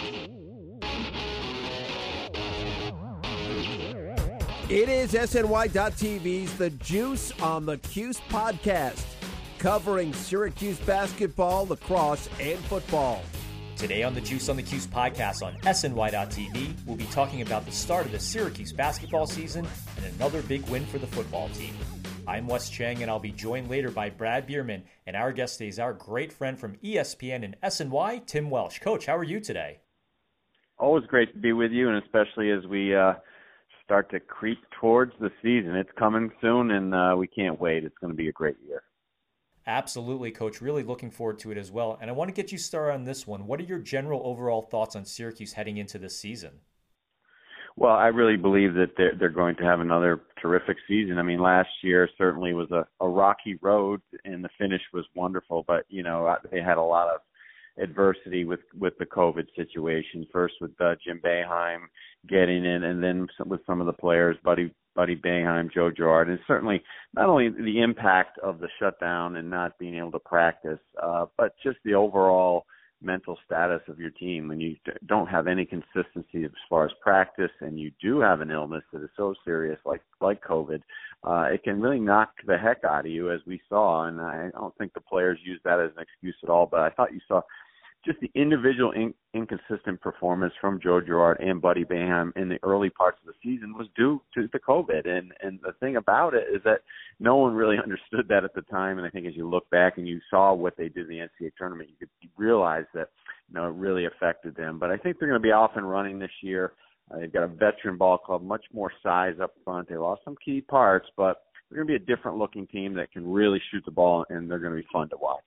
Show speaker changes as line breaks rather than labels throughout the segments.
It is SNY.TV's The Juice on the Cuse podcast, covering Syracuse basketball, lacrosse, and football.
Today on the Juice on the Cuse podcast on SNY.TV, we'll be talking about the start of the Syracuse basketball season and another big win for the football team. I'm Wes Cheng, and I'll be joined later by Brad Bierman, and our guest today is our great friend from ESPN and SNY, Tim Welsh. Coach, how are you today?
Always great to be with you, and especially as we start to creep towards the season. It's coming soon, and we can't wait. It's going to be a great year.
Absolutely, Coach. Really looking forward to it as well. And I want to get you started on this one. What are your general overall thoughts on Syracuse heading into this season?
Well, I really believe that they're going to have another terrific season. I mean, last year certainly was a rocky road, and the finish was wonderful. But, you know, they had a lot of adversity with the COVID situation. First with Jim Boeheim getting in, and then with some of the players, Buddy Boeheim, Joe Girard, and certainly not only the impact of the shutdown and not being able to practice, but just the overall mental status of your team. When you don't have any consistency as far as practice, and you do have an illness that is so serious like COVID, it can really knock the heck out of you, as we saw. And I don't think the players used that as an excuse at all, but I thought you saw just the individual inconsistent performance from Joe Girard and Buddy Boeheim in the early parts of the season was due to the COVID. And the thing about it is that no one really understood that at the time. And I think as you look back and you saw what they did in the NCAA tournament, you could realize that, you know, it really affected them. But I think they're going to be off and running this year. They've got a veteran ball club, much more size up front. They lost some key parts, but they're going to be a different looking team that can really shoot the ball, and they're going to be fun to watch.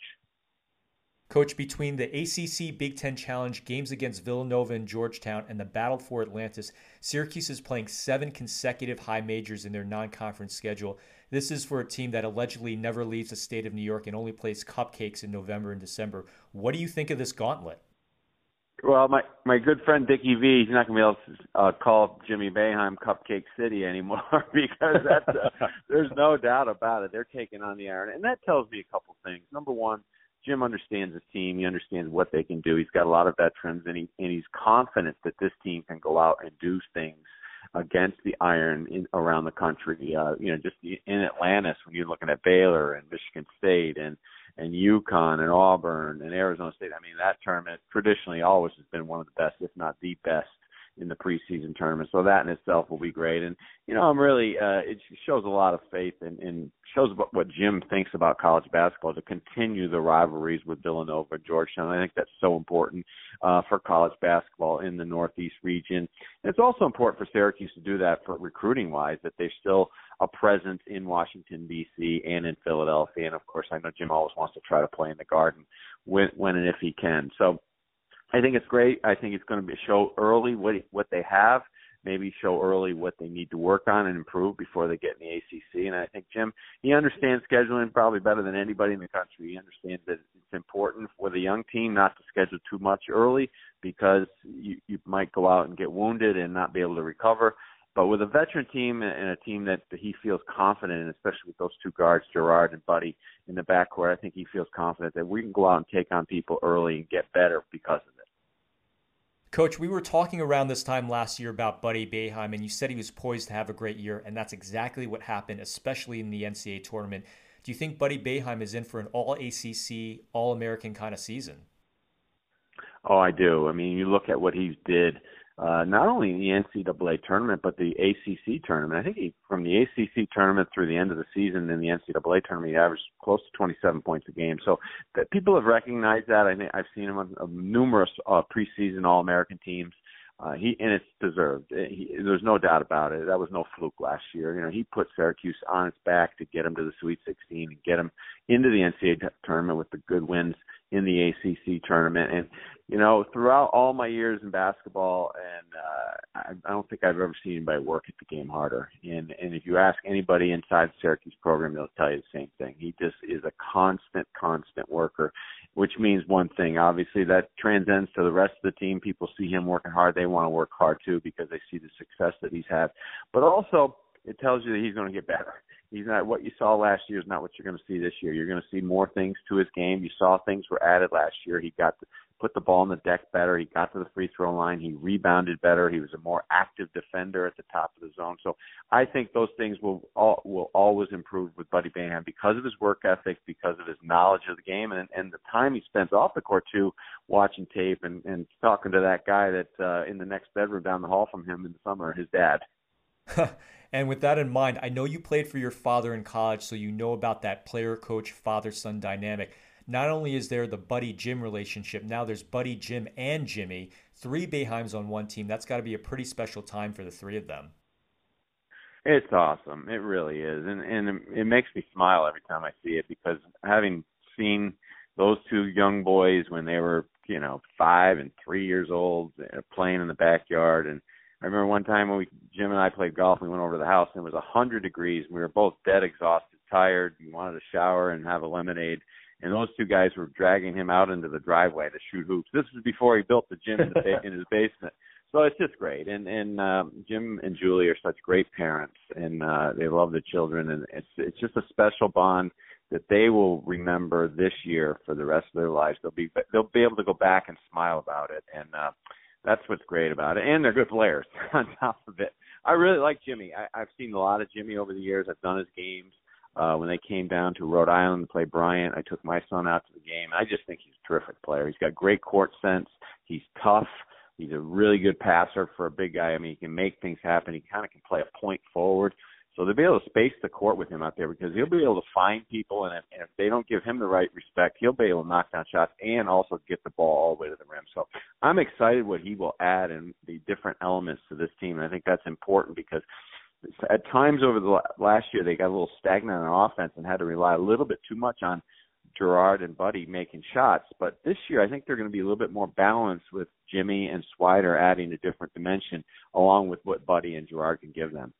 Coach, between the ACC Big Ten Challenge, games against Villanova and Georgetown, and the battle for Atlantis, Syracuse is playing 7 consecutive high majors in their non-conference schedule. This is for a team that allegedly never leaves the state of New York and only plays cupcakes in November and December. What do you think of this gauntlet?
Well, my good friend Dickie V, he's not going to be able to call Jimmy Boeheim Cupcake City anymore because there's no doubt about it. They're taking on the Iron. And that tells me a couple things. Number one, Jim understands his team. He understands what they can do. He's got a lot of veterans, and he's confident that this team can go out and do things against the Iron around the country. Just in Atlantis, when you're looking at Baylor and Michigan State and UConn and Auburn and Arizona State. I mean, that tournament traditionally always has been one of the best, if not the best, in the preseason tournament. So that in itself will be great. And, you know, I'm really, it shows a lot of faith and shows what Jim thinks about college basketball to continue the rivalries with Villanova, Georgetown. I think that's so important for college basketball in the Northeast region. And it's also important for Syracuse to do that for recruiting-wise, that they're still a presence in Washington, D.C. and in Philadelphia. And, of course, I know Jim always wants to try to play in the Garden when and if he can. So I think it's great. I think it's going to show early what they have, maybe show early what they need to work on and improve before they get in the ACC. And I think Jim, he understands scheduling probably better than anybody in the country. He understands that it's important for the young team not to schedule too much early because you might go out and get wounded and not be able to recover. But with a veteran team and a team that he feels confident in, especially with those two guards, Girard and Buddy, in the backcourt, I think he feels confident that we can go out and take on people early and get better because of it.
Coach, we were talking around this time last year about Buddy Boeheim, and you said he was poised to have a great year, and that's exactly what happened, especially in the NCAA tournament. Do you think Buddy Boeheim is in for an all-ACC, all-American kind of season?
Oh, I do. I mean, you look at what he did, not only in the NCAA tournament, but the ACC tournament. I think from the ACC tournament through the end of the season in the NCAA tournament, he averaged close to 27 points a game. So that people have recognized that. I think I've seen him on numerous preseason All-American teams. And it's deserved. There's no doubt about it. That was no fluke last year. You know, he put Syracuse on its back to get him to the Sweet 16 and get him into the NCAA tournament with the good wins in the ACC tournament. And, you know, throughout all my years in basketball, and I don't think I've ever seen anybody work at the game harder. And if you ask anybody inside the Syracuse program, they'll tell you the same thing. He just is a constant worker, which means one thing. Obviously, that transcends to the rest of the team. People see him working hard. They want to work hard, too, because they see the success that he's had. But also, it tells you that he's going to get better. He's not what you saw last year is not what you're going to see this year. You're going to see more things to his game. You saw things were added last year. He got put the ball in the deck better. He got to the free throw line. He rebounded better. He was a more active defender at the top of the zone. So I think those things will always improve with Buddy Boeheim because of his work ethic, because of his knowledge of the game, and the time he spends off the court too, watching tape and talking to that guy that in the next bedroom down the hall from him in the summer, his dad.
And with that in mind, I know you played for your father in college, so you know about that player-coach, father-son dynamic. Not only is there the Buddy-Jim relationship, now there's Buddy, Jim, and Jimmy. 3 Boeheims on one team. That's got to be a pretty special time for the 3 of them.
It's awesome. It really is. And it makes me smile every time I see it, because having seen those 2 young boys when they were, 5 and 3 years old, playing in the backyard. And I remember one time when Jim and I played golf, we went over to the house and it was 100 degrees. We were both dead exhausted, tired. We wanted to shower and have a lemonade. And those 2 guys were dragging him out into the driveway to shoot hoops. This was before he built the gym in his basement. So it's just great. And Jim and Julie are such great parents, and they love the children. And it's just a special bond that they will remember this year for the rest of their lives. They'll be able to go back and smile about it. And that's what's great about it. And they're good players on top of it. I really like Jimmy. I've seen a lot of Jimmy over the years. I've done his games. When they came down to Rhode Island to play Bryant, I took my son out to the game. I just think he's a terrific player. He's got great court sense. He's tough. He's a really good passer for a big guy. I mean, he can make things happen. He kind of can play a point forward. So they'll be able to space the court with him out there, because he'll be able to find people, and if they don't give him the right respect, he'll be able to knock down shots and also get the ball all the way to the rim. So I'm excited what he will add and the different elements to this team. And I think that's important, because at times over the last year they got a little stagnant on offense and had to rely a little bit too much on Gerard and Buddy making shots. But this year I think they're going to be a little bit more balanced, with Jimmy and Swider adding a different dimension along with what Buddy and Gerard can give them.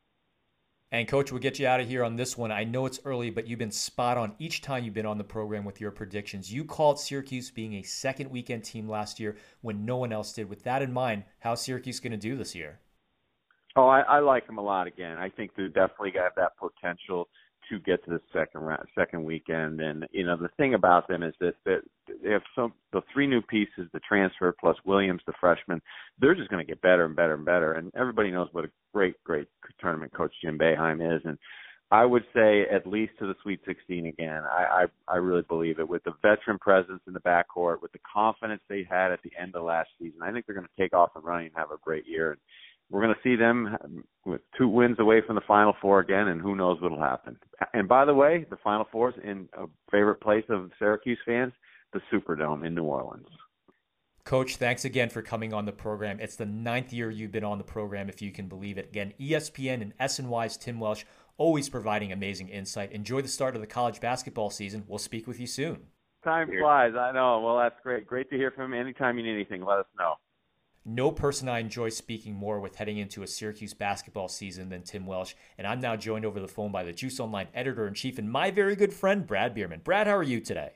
And Coach, we'll get you out of here on this one. I know it's early, but you've been spot on each time you've been on the program with your predictions. You called Syracuse being a second weekend team last year when no one else did. With that in mind, how's Syracuse going to do this year?
Oh, I like them a lot again. I think they definitely got that potential to get to the second weekend. And, the thing about them is that they have the 3 new pieces, the transfer plus Williams, the freshman. They're just going to get better and better and better. And everybody knows what a great, great tournament coach Jim Boeheim is. And I would say at least to the Sweet 16 again. I really believe it. With the veteran presence in the backcourt, with the confidence they had at the end of last season, I think they're going to take off and running and have a great year. And we're going to see them with 2 wins away from the Final Four again, and who knows what will happen. And by the way, the Final Four is in a favorite place of Syracuse fans, the Superdome in New Orleans.
Coach, thanks again for coming on the program. It's the 9th year you've been on the program, if you can believe it. Again, ESPN and SNY's Tim Welsh, always providing amazing insight. Enjoy the start of the college basketball season. We'll speak with you soon.
Time flies, I know. Well, that's great. Great to hear from you. Anytime you need anything, let us know.
No person I enjoy speaking more with heading into a Syracuse basketball season than Tim Welsh, and I'm now joined over the phone by the Juice Online editor-in-chief and my very good friend, Brad Bierman. Brad, how are you today?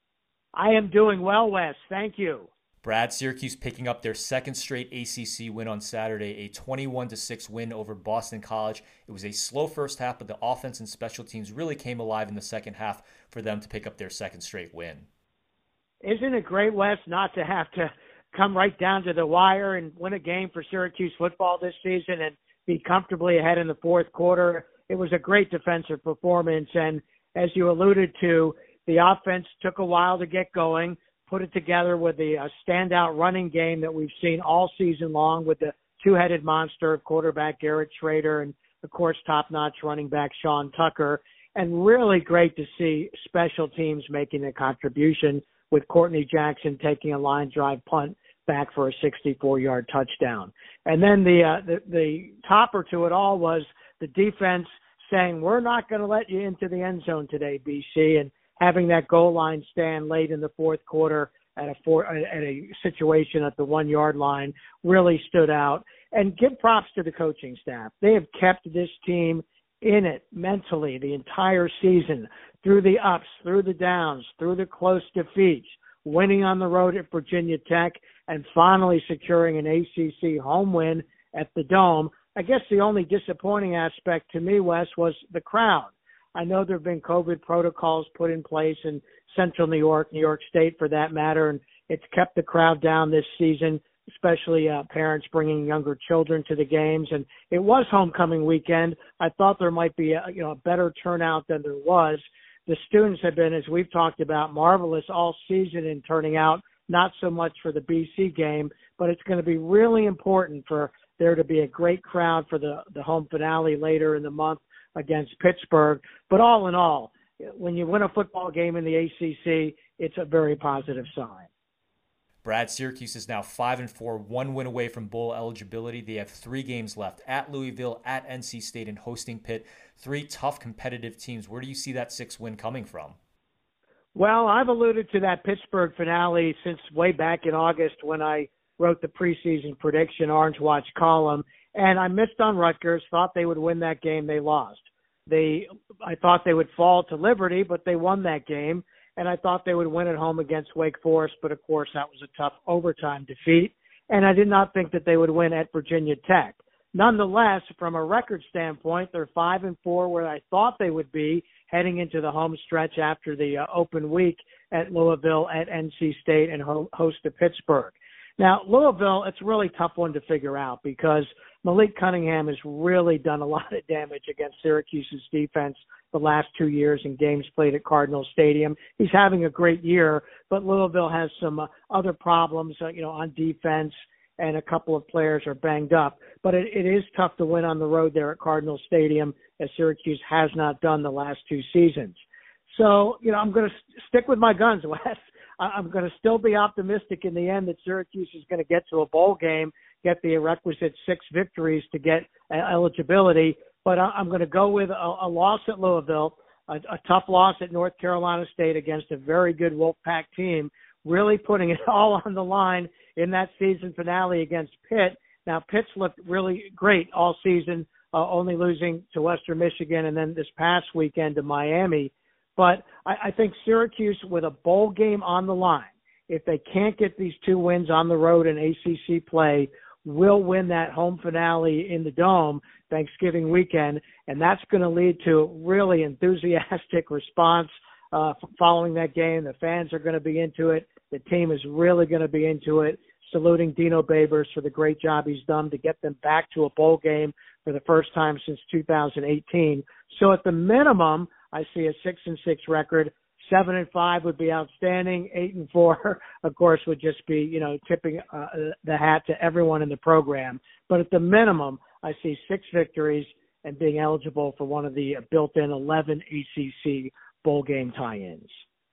I am doing well, Wes. Thank you.
Brad, Syracuse picking up their second straight ACC win on Saturday, a 21-6 win over Boston College. It was a slow first half, but the offense and special teams really came alive in the second half for them to pick up their second straight win.
Isn't it great, Wes, not to have to come right down to the wire and win a game for Syracuse football this season and be comfortably ahead in the fourth quarter? It was a great defensive performance, and as you alluded to, the offense took a while to get going, put it together with a standout running game that we've seen all season long with the 2-headed monster of quarterback Garrett Schrader and, of course, top-notch running back Sean Tucker, and really great to see special teams making a contribution with Courtney Jackson taking a line drive punt back for a 64-yard touchdown. And then the topper to it all was the defense saying, we're not going to let you into the end zone today, BC, and having that goal line stand late in the fourth quarter at a situation at the 1-yard line really stood out. And give props to the coaching staff. They have kept this team in it mentally the entire season, through the ups, through the downs, through the close defeats, winning on the road at Virginia Tech, and finally securing an ACC home win at the Dome. I guess the only disappointing aspect to me, Wes, was the crowd. I know there have been COVID protocols put in place in central New York, New York State for that matter, and It's kept the crowd down this season, especially parents bringing younger children to the games. And it was homecoming weekend. I thought there might be a better turnout than there was. The students have been, as we've talked about, marvelous all season in turning out, not so much for the BC game, but it's going to be really important for there to be a great crowd for the home finale later in the month against Pittsburgh. But all in all, when you win a football game in the ACC, it's a very positive sign.
Brad, Syracuse is now 5-4, 1 win away from bowl eligibility. They have 3 games left at Louisville, at NC State, and hosting Pitt. 3 tough competitive teams. Where do you see that 6th win coming from?
Well, I've alluded to that Pittsburgh finale since way back in August when I wrote the preseason prediction Orange Watch column, and I missed on Rutgers, thought they would win that game. They lost. I thought they would fall to Liberty, but they won that game. And I thought they would win at home against Wake Forest, but of course that was a tough overtime defeat. And I did not think that they would win at Virginia Tech. Nonetheless, from a record standpoint, they're 5-4 where I thought they would be heading into the home stretch after the open week at Louisville, at NC State, and host to Pittsburgh. Now, Louisville, it's a really tough one to figure out because Malik Cunningham has really done a lot of damage against Syracuse's defense the last 2 years in games played at Cardinal Stadium. He's having a great year, but Louisville has some other problems, on defense, and a couple of players are banged up. But it is tough to win on the road there at Cardinal Stadium, as Syracuse has not done the last 2 seasons. So, I'm going to stick with my guns, Wes. I'm going to still be optimistic in the end that Syracuse is going to get to a bowl game, get the requisite 6 victories to get eligibility. But I'm going to go with a loss at Louisville, a tough loss at North Carolina State against a very good Wolfpack team, really putting it all on the line in that season finale against Pitt. Now, Pitt's looked really great all season, only losing to Western Michigan and then this past weekend to Miami. But I think Syracuse, with a bowl game on the line, if they can't get these 2 wins on the road in ACC play, will win that home finale in the Dome Thanksgiving weekend. And that's going to lead to a really enthusiastic response following that game. The fans are going to be into it. The team is really going to be into it, saluting Dino Babers for the great job he's done to get them back to a bowl game for the first time since 2018. So at the minimum, I see a 6-6 record. 7-5 would be outstanding. 8-4, of course, would just be, tipping the hat to everyone in the program. But at the minimum, I see 6 victories and being eligible for one of the built-in 11 ACC bowl game tie-ins.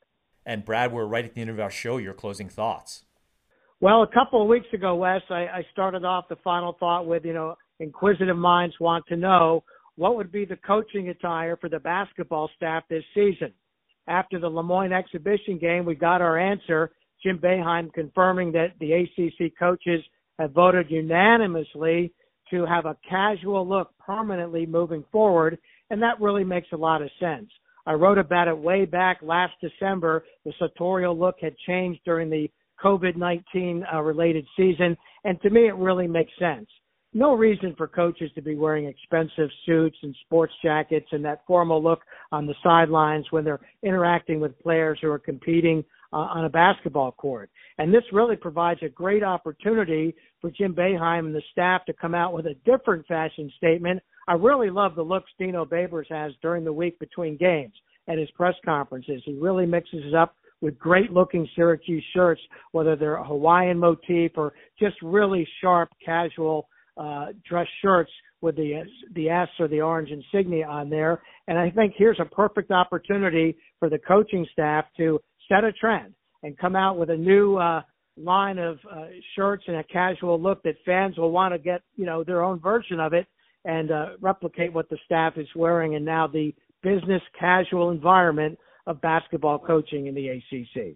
And Brad, we're right at the end of our show. Your closing thoughts.
Well, a couple of weeks ago, Wes, I started off the final thought with, inquisitive minds want to know what would be the coaching attire for the basketball staff this season. After the Lemoyne exhibition game, we got our answer. Jim Boeheim confirming that the ACC coaches have voted unanimously to have a casual look permanently moving forward, and that really makes a lot of sense. I wrote about it way back last December. The sartorial look had changed during the COVID-19 related season, and to me it really makes sense. No reason for coaches to be wearing expensive suits and sports jackets and that formal look on the sidelines when they're interacting with players who are competing on a basketball court. And this really provides a great opportunity for Jim Boeheim and the staff to come out with a different fashion statement. I really love the looks Dino Babers has during the week between games at his press conferences. He really mixes it up with great-looking Syracuse shirts, whether they're a Hawaiian motif or just really sharp, casual dress shirts with the S or the orange insignia on there. And I think here's a perfect opportunity for the coaching staff to set a trend and come out with a new line of shirts and a casual look that fans will want to get, their own version of it and replicate what the staff is wearing in now the business casual environment of basketball coaching in the ACC.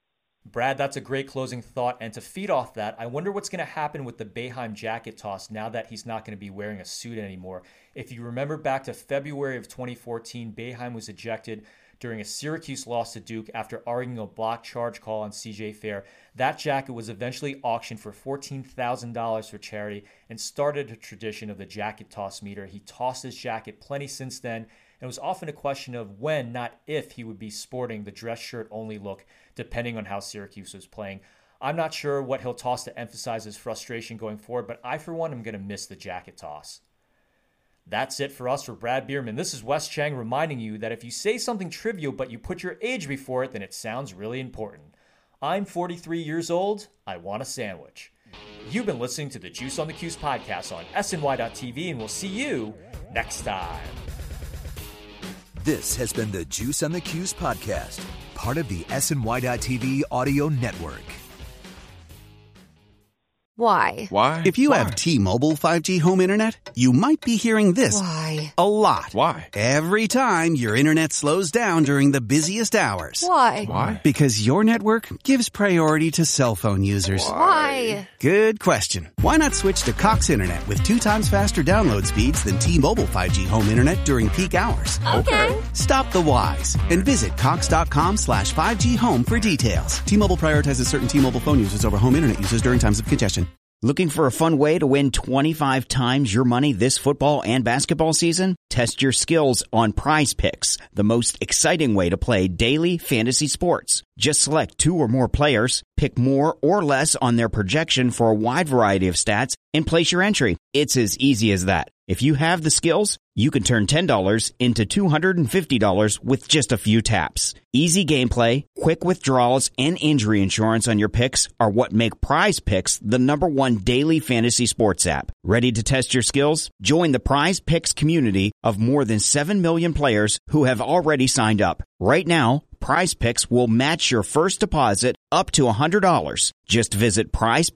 Brad, that's a great closing thought. And to feed off that, I wonder what's going to happen with the Boeheim jacket toss now that he's not going to be wearing a suit anymore. If you remember back to February of 2014, Boeheim was ejected during a Syracuse loss to Duke after arguing a block charge call on CJ Fair. That jacket was eventually auctioned for $14,000 for charity and started a tradition of the jacket toss meter. He tossed his jacket plenty since then, and it was often a question of when, not if, he would be sporting the dress shirt only look, depending on how Syracuse was playing. I'm not sure what he'll toss to emphasize his frustration going forward, but I, for one, am going to miss the jacket toss. That's it for us. For Brad Bierman, this is Wes Chang reminding you that if you say something trivial but you put your age before it, then it sounds really important. I'm 43 years old. I want a sandwich. You've been listening to the Juice on the Cuse podcast on SNY.TV, and we'll see you next time.
This has been the Juice on the Cuse podcast, part of the SNY.TV audio network.
Why?
Why?
If you have T-Mobile 5G home internet, you might be hearing this
Why?
a lot.
Why?
Every time your internet slows down during the busiest hours.
Why?
Why?
Because your network gives priority to cell phone users.
Why?
Good question. Why not switch to Cox Internet with 2 times faster download speeds than T-Mobile 5G home internet during peak hours?
Okay.
Stop the whys and visit cox.com/5G home for details. T-Mobile prioritizes certain T-Mobile phone users over home internet users during times of congestion.
Looking for a fun way to win 25 times your money this football and basketball season? Test your skills on Prize Picks, the most exciting way to play daily fantasy sports. Just select 2 or more players, pick more or less on their projection for a wide variety of stats, and place your entry. It's as easy as that. If you have the skills, you can turn $10 into $250 with just a few taps. Easy gameplay, quick withdrawals, and injury insurance on your picks are what make Prize Picks the #1 daily fantasy sports app. Ready to test your skills? Join the Prize Picks community of more than 7 million players who have already signed up. Right now, Prize Picks will match your first deposit up to $100. Just visit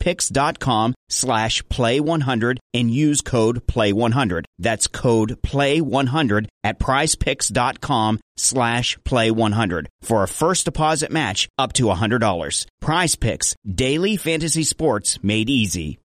prizepicks.com/play100 and use code PLAY100. That's code PLAY100 at prizepicks.com/play100 for a first deposit match up to $100. Prize Picks, daily fantasy sports made easy.